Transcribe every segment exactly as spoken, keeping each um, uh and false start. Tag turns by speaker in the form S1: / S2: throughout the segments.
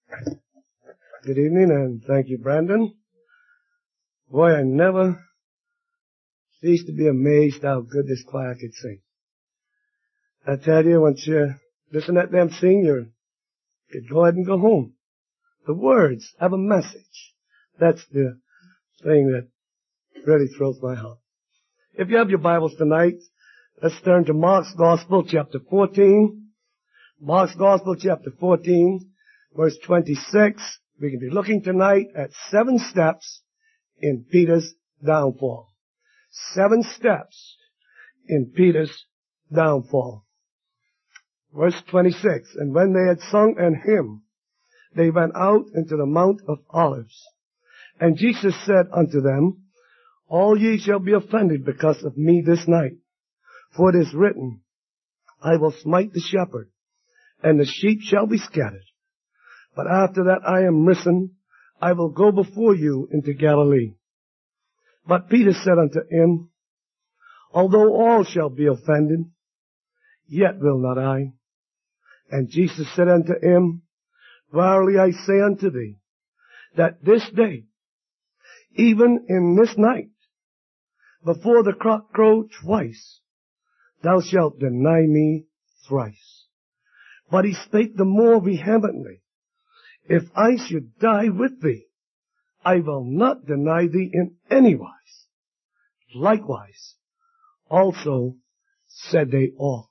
S1: Good evening, and thank you, Brandon. Boy, I never cease to be amazed how good this choir could sing. I tell you, once you listen at them sing, you could go ahead and go home. The words have a message. That's the thing that really thrills my heart. If you have your Bibles tonight, let's turn to Mark's Gospel, chapter fourteen. Mark's Gospel, chapter fourteen, verse twenty-six. We can be looking tonight at seven steps in Peter's downfall. Seven steps in Peter's downfall. Verse twenty-six, and when they had sung an hymn, they went out into the Mount of Olives. And Jesus said unto them, All ye shall be offended because of me this night. For it is written, I will smite the shepherd, and the sheep shall be scattered. But after that I am risen, I will go before you into Galilee. But Peter said unto him, Although all shall be offended, yet will not I. And Jesus said unto him, Verily I say unto thee, that this day, even in this night, before the cock crow twice, thou shalt deny me thrice. But he spake the more vehemently, If I should die with thee, I will not deny thee in any wise. Likewise, also said they all.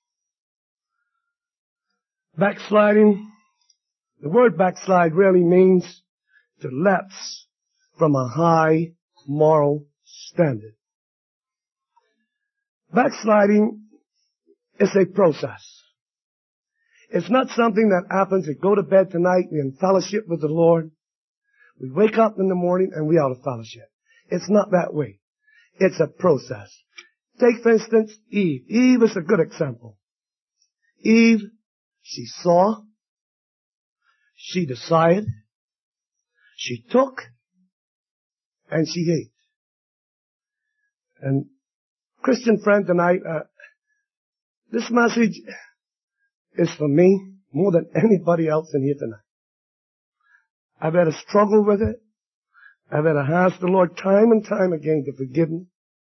S1: Backsliding, the word backslide really means to lapse from a high moral standard. Backsliding is a process. It's not something that happens. We go to bed tonight, we're in fellowship with the Lord. We wake up in the morning and we out of fellowship. It's not that way. It's a process. Take, for instance, Eve. Eve is a good example. Eve, she saw, she decided, she took, and she ate. And Christian friend tonight, uh, this message is for me more than anybody else in here tonight. I've had to struggle with it. I've had to ask the Lord time and time again to forgive me.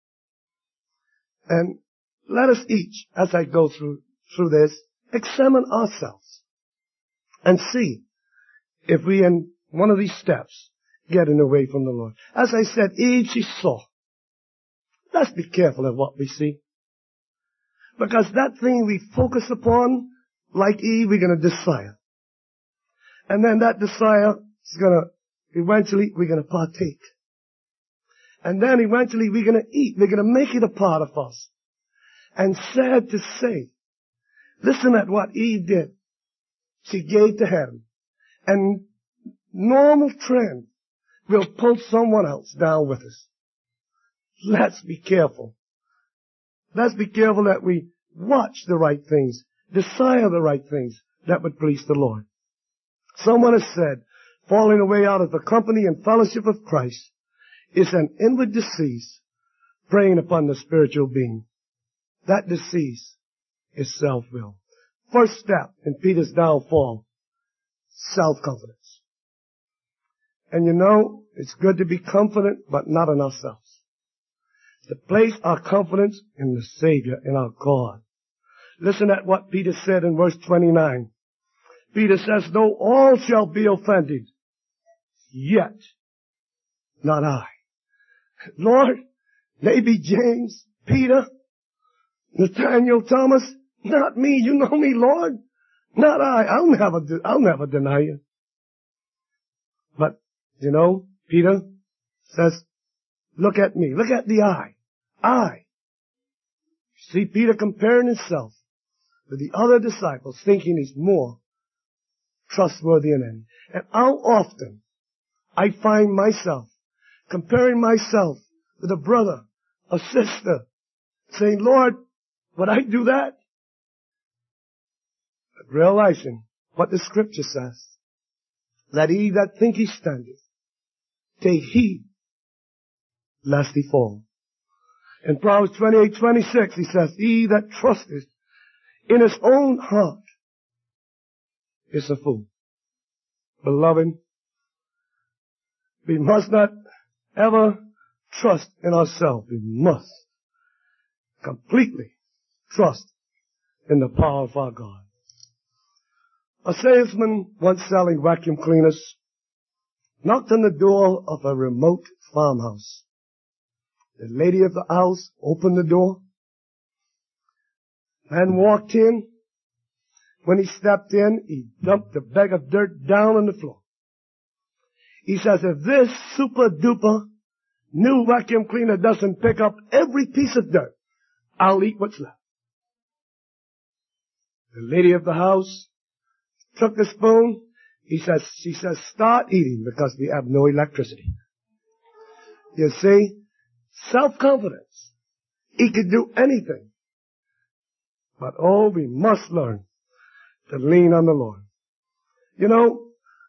S1: And let us each, as I go through, through this, examine ourselves and see if we in one of these steps getting away from the Lord. As I said, Eve, she saw. Let's be careful of what we see. Because that thing we focus upon, like Eve, we're going to desire. And then that desire is going to, eventually, we're going to partake. And then eventually we're going to eat. We're going to make it a part of us. And sad to say, listen at what Eve did. She gave to heaven. And normal trend will pull someone else down with us. Let's be careful. Let's be careful that we watch the right things, desire the right things that would please the Lord. Someone has said, falling away out of the company and fellowship of Christ is an inward disease preying upon the spiritual being. That disease is self-will. First step in Peter's downfall, self-confidence. And you know, it's good to be confident, but not in ourselves. To place our confidence in the Savior, in our God. Listen at what Peter said in verse twenty-nine. Peter says, Though all shall be offended, yet not I. Lord, maybe James, Peter, Nathaniel, Thomas, not me. You know me, Lord. Not I. I'll never, do, I'll never deny you. But, you know, Peter says, look at me. Look at the I. I. See Peter comparing himself with the other disciples, thinking he's more trustworthy than any. And how often I find myself comparing myself with a brother, a sister, saying, Lord, would I do that? But realizing what the scripture says, that he that think he standeth, take heed lest he fall. In Proverbs twenty-eight twenty-six, he says, He that trusteth in his own heart is a fool, Beloved, we must not ever trust in ourselves. We must completely trust in the power of our God. A salesman once selling vacuum cleaners knocked on the door of a remote farmhouse. The lady of the house opened the door and walked in. When he stepped in, he dumped a bag of dirt down on the floor. He says, if this super duper new vacuum cleaner doesn't pick up every piece of dirt, I'll eat what's left. The lady of the house took the spoon. He says, she says, start eating because we have no electricity. You see, self-confidence. He could do anything. But oh, we must learn to lean on the Lord. You know,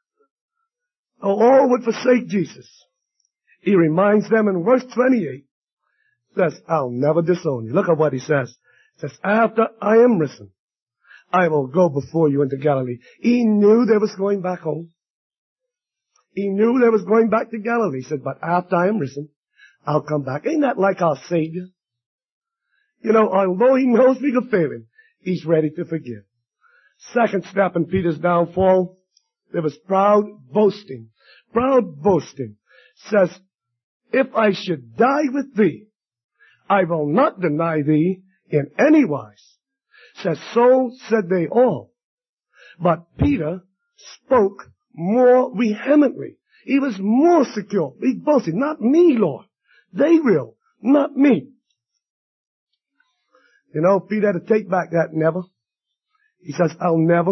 S1: all would forsake Jesus. He reminds them in verse twenty-eight, says, I'll never disown you. Look at what he says. He says, after I am risen, I will go before you into Galilee. He knew they was going back home. He knew they was going back to Galilee. He said, but after I am risen, I'll come back. Ain't that like our Savior? You know, although he knows we could fail him, he's ready to forgive. Second step in Peter's downfall, there was proud boasting. Proud boasting says, if I should die with thee, I will not deny thee in any wise. Says, so said they all. But Peter spoke more vehemently. He was more secure. He boasted, not me, Lord. They will, not me. You know, Peter had to take back that never. He says, I'll never.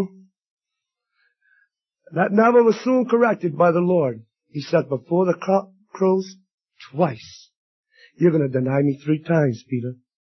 S1: That never was soon corrected by the Lord. He said, before the cock crows twice, you're going to deny me three times, Peter.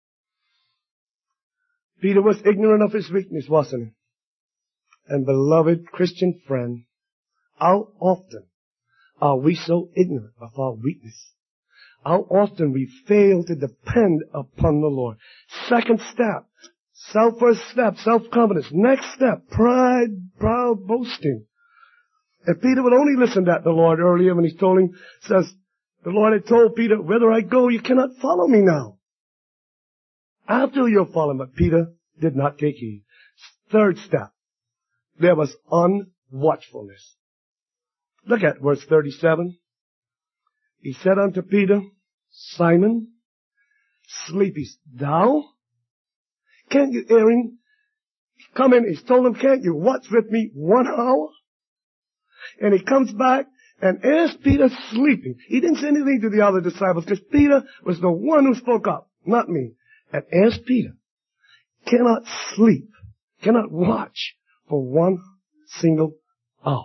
S1: Peter was ignorant of his weakness, wasn't he? And beloved Christian friend, how often are we so ignorant of our weakness? How often we fail to depend upon the Lord. Second step, self first step, self-confidence. Next step, pride, proud boasting. If Peter would only listen to the Lord earlier when he told him, says, the Lord had told Peter, whither I go, you cannot follow me now. After you'll follow him, but Peter did not take heed. Third step, there was unwatchfulness. Look at verse thirty-seven. He said unto Peter, Simon, sleepest thou? Can't you, Aaron, come in? He's told him, can't you watch with me one hour? And he comes back and as Peter sleeping, he didn't say anything to the other disciples because Peter was the one who spoke up, not me. And as Peter cannot sleep, cannot watch for one single hour.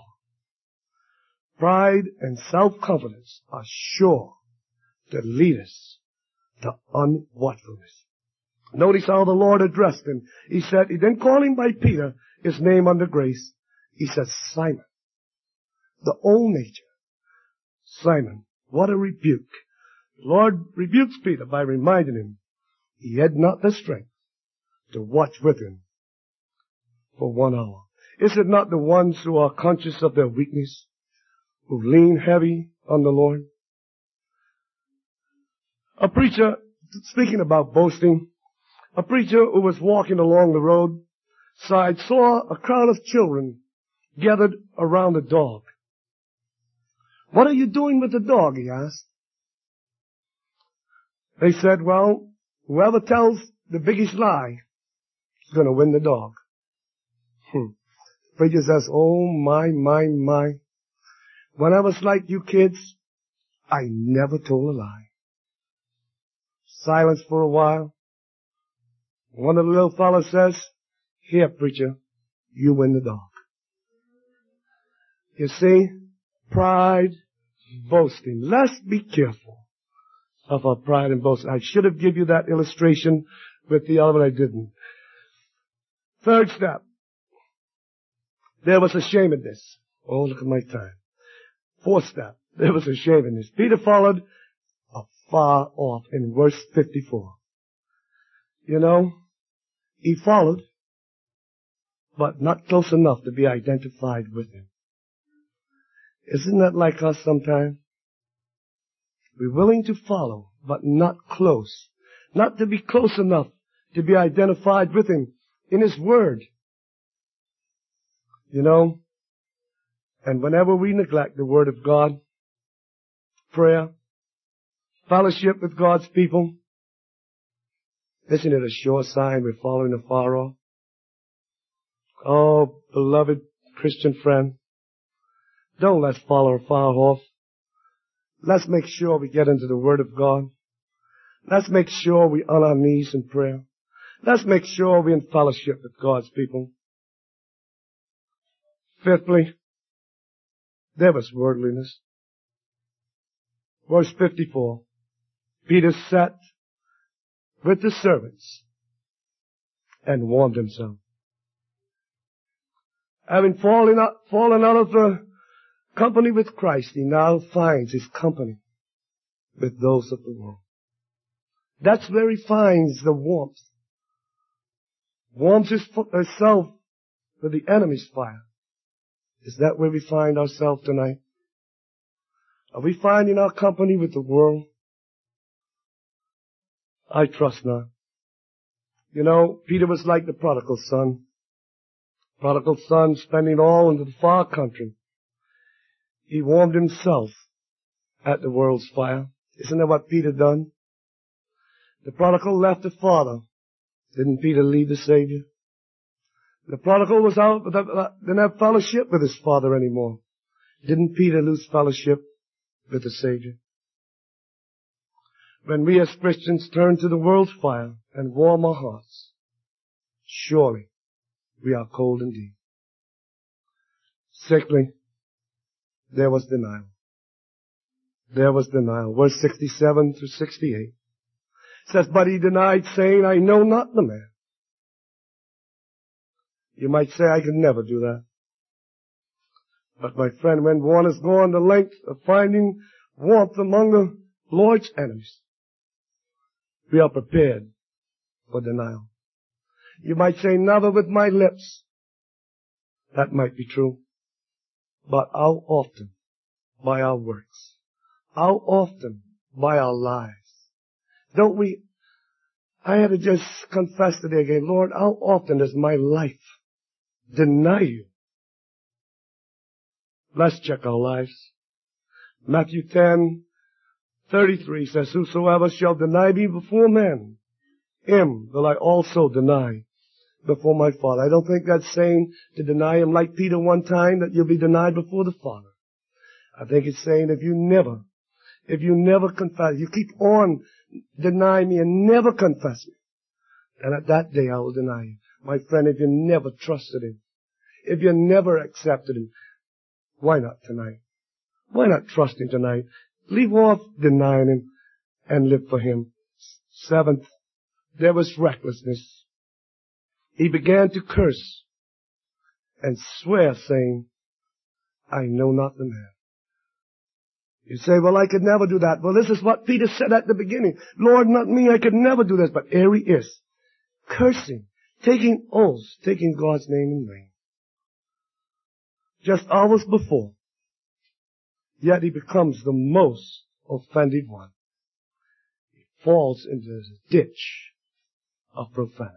S1: Pride and self-confidence are sure to lead us to unwatchfulness. Notice how the Lord addressed him. He said, he didn't call him by Peter, his name under grace. He said, Simon, the old nature. Simon, what a rebuke. The Lord rebukes Peter by reminding him he had not the strength to watch with him for one hour. Is it not the ones who are conscious of their weakness who lean heavy on the Lord? A preacher, speaking about boasting, a preacher who was walking along the roadside saw a crowd of children gathered around a dog. What are you doing with the dog? He asked. They said, well, whoever tells the biggest lie is going to win the dog. Hmm. The preacher says, oh my, my, my. When I was like you kids, I never told a lie. Silence for a while. One of the little fellows says, here, preacher, you win the dog. You see, pride, boasting. Let's be careful of our pride and boasting. I should have given you that illustration with the other, but I didn't. Third step. There was a shame in this. Oh, look at my time. Fourth step. There was a shame in this. Peter followed afar off in verse fifty-four. You know, he followed, but not close enough to be identified with him. Isn't that like us sometimes? We're willing to follow, but not close. Not to be close enough to be identified with Him in His Word. You know, and whenever we neglect the Word of God, prayer, fellowship with God's people, isn't it a sure sign we're following afar off? Oh, beloved Christian friend, don't let's follow afar off. Let's make sure we get into the Word of God. Let's make sure we're on our knees in prayer. Let's make sure we're in fellowship with God's people. Fifthly, there was worldliness. Verse fifty-four, Peter sat with the servants and warmed himself. Having fallen out, fallen out of the company with Christ, he now finds his company with those of the world. That's where he finds the warmth. Warms his, himself with the enemy's fire. Is that where we find ourselves tonight? Are we finding our company with the world? I trust not. You know, Peter was like the prodigal son. Prodigal son spending all into the far country. He warmed himself at the world's fire. Isn't that what Peter done? The prodigal left the Father. Didn't Peter leave the Savior? The prodigal was out, but didn't have fellowship with his Father anymore. Didn't Peter lose fellowship with the Savior? When we as Christians turn to the world's fire and warm our hearts, surely we are cold indeed. Sixthly, there was denial. There was denial. Verse sixty-seven through sixty-eight says, but he denied, saying, I know not the man. You might say, I could never do that. But my friend, when one has gone the length of finding warmth among the Lord's enemies, we are prepared for denial. You might say, never with my lips. That might be true. But how often by our works? How often by our lives? Don't we, I had to just confess today again, Lord, how often does my life deny you? Let's check our lives. Matthew ten thirty-three says, whosoever shall deny me before men, him will I also deny before my Father. I don't think that's saying to deny him like Peter one time, that you'll be denied before the Father. I think it's saying if you never, if you never confess, you keep on denying me and never confess me, and at that day I will deny you. My friend, if you never trusted him, if you never accepted him, why not tonight? Why not trust him tonight? Leave off denying him and live for him. Seventh, there was recklessness. He began to curse and swear, saying, I know not the man. You say, well, I could never do that. Well, this is what Peter said at the beginning. Lord, not me, I could never do this. But here he is, cursing, taking oaths, taking God's name in vain. Just hours before, yet he becomes the most offended one. He falls into the ditch of profanity.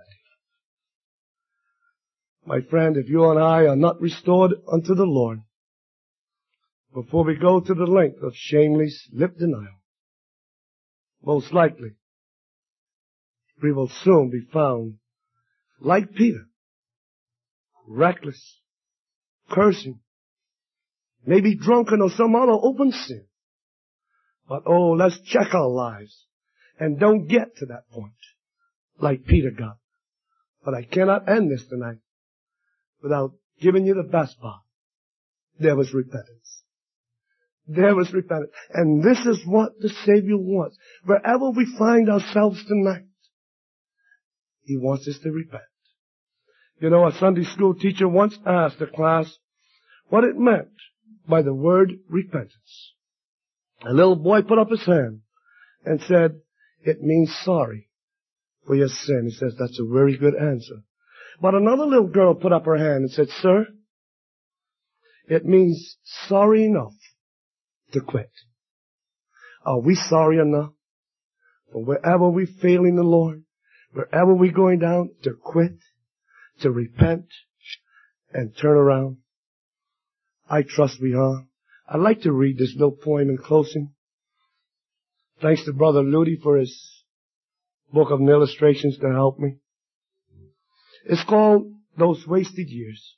S1: My friend, if you and I are not restored unto the Lord, before we go to the length of shameless lip denial, most likely we will soon be found like Peter, reckless, cursing, maybe drunken or some other open sin. But oh, let's check our lives and don't get to that point like Peter got. But I cannot end this tonight without giving you the best part. There was repentance. There was repentance. And this is what the Savior wants. Wherever we find ourselves tonight, He wants us to repent. You know, a Sunday school teacher once asked a class what it meant by the word repentance. A little boy put up his hand and said, it means sorry for your sin. He says, that's a very good answer. But another little girl put up her hand and said, sir, It means sorry enough to quit. Are we sorry enough for wherever we fail in the Lord, wherever we're going down, to quit, to repent, and turn around? I trust we are. I'd like to read this little poem in closing. Thanks to Brother Ludy for his book of illustrations to help me. It's called Those Wasted Years.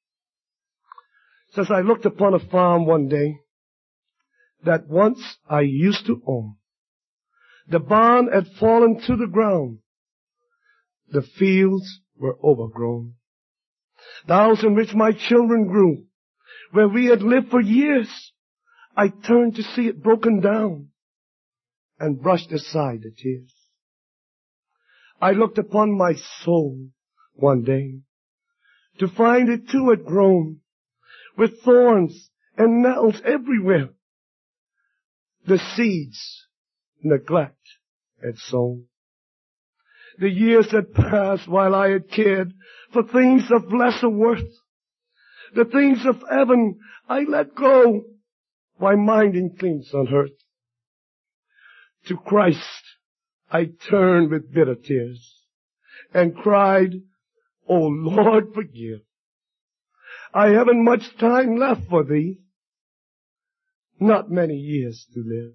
S1: It says, I looked upon a farm one day that once I used to own. The barn had fallen to the ground. The fields were overgrown. The house in which my children grew, where we had lived for years, I turned to see it broken down and brushed aside the tears. I looked upon my soul one day to find it too had grown with thorns and nettles everywhere. The seeds neglect had sown. The years had passed while I had cared for things of lesser worth. The things of heaven I let go while minding things on earth. To Christ I turned with bitter tears and cried, O Lord, forgive. I haven't much time left for thee, not many years to live.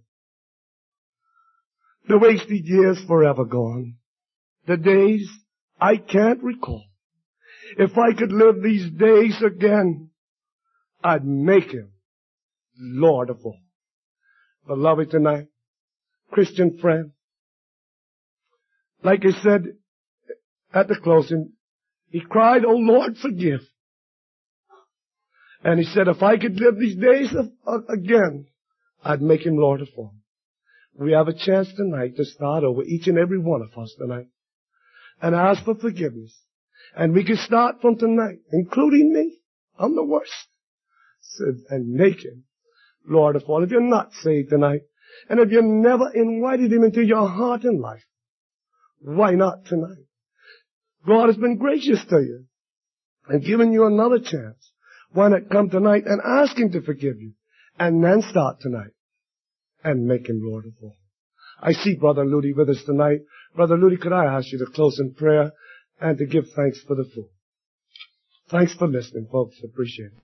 S1: The wasted years forever gone, the days I can't recall. If I could live these days again, I'd make him Lord of all. Beloved tonight, Christian friend, like I said at the closing, he cried, O Lord, forgive. And he said, if I could live these days of, uh, again, I'd make him Lord of all. We have a chance tonight to start over, each and every one of us tonight, and ask for forgiveness. And we can start from tonight, including me. I'm the worst. And make him Lord of all. If you're not saved tonight, and if you never invited him into your heart and life, why not tonight? God has been gracious to you and given you another chance. Why not come tonight and ask him to forgive you, and then start tonight and make him Lord of all. I see Brother Ludy with us tonight. Brother Ludy, could I ask you to close in prayer and to give thanks for the food? Thanks for listening, folks. Appreciate it.